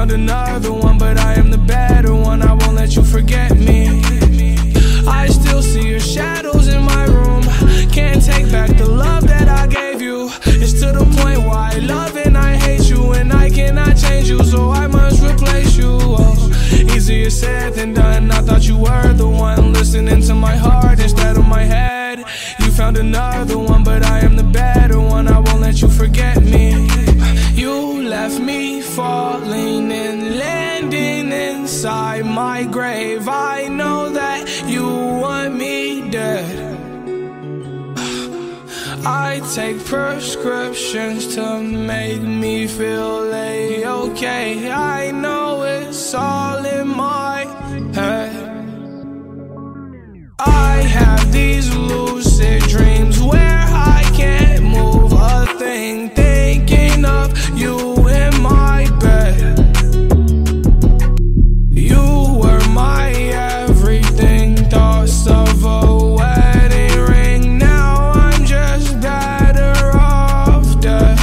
found another one, but I am the better one. I won't let you forget me. I still see your shadows in my room. Can't take back the love that I gave you. It's to the point why I love and I hate you, and I cannot change you, so I must replace you. Oh, easier said than done. I thought you were the one, listening to my heart instead of my head. You found another one, but I am the better one. I won't let you forget me. You left me falling and landing inside my grave. I know that you want me dead. I take prescriptions to make me feel A-okay. I know it's all in my head. I have these lucid dreams where I can't move a thing, thinking of you in my bed. You were my everything, thoughts of a wedding ring. Now I'm just better off dead.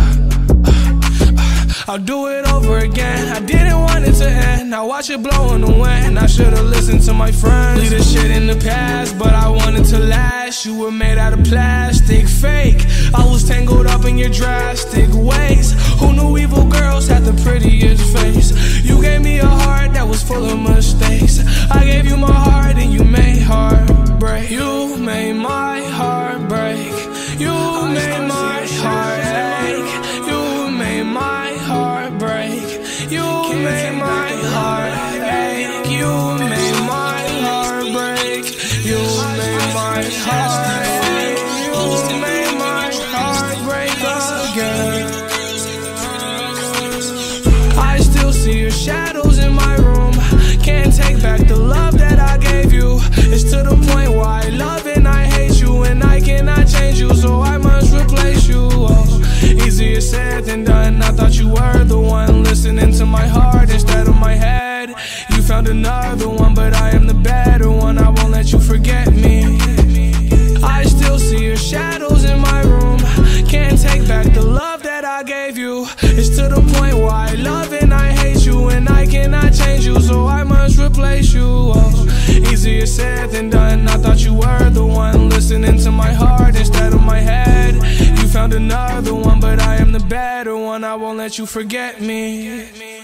I'll do it over again. I didn't want it to end. I watch it blow in the wind. I should've listened to my friends. Leave this shit in the past, but I wanted to last. You were made out of plastic, fake. I was tangled up in your drastic ways. Who knew evil girls had the prettiest face? You gave me a heart that was full of mistakes. I gave you my heart and you made heartbreak. You made my heart break. You made my heart ache. You made my heart break. You made my heart ache. You made my heart break. You made my heart ache. You made my heart break again. I still see your shadows in my room. Can't take back the love that I gave you. It's to the point why I love and I hate you, and I cannot change you, so I must replace you. Oh, easier said than done. I thought you were the one, listening to my heart instead of my head. You found another one, but I am the better one. I won't let you forget me. I still see your shadows in my room. Can't take back the love that I gave you. It's to the point why I love and I hate you, and I cannot change you, so I must replace you. Oh, easier said than done. I thought you were the one, listening to my heart instead of my head. You found another one, but I am the better one. I won't let you forget me.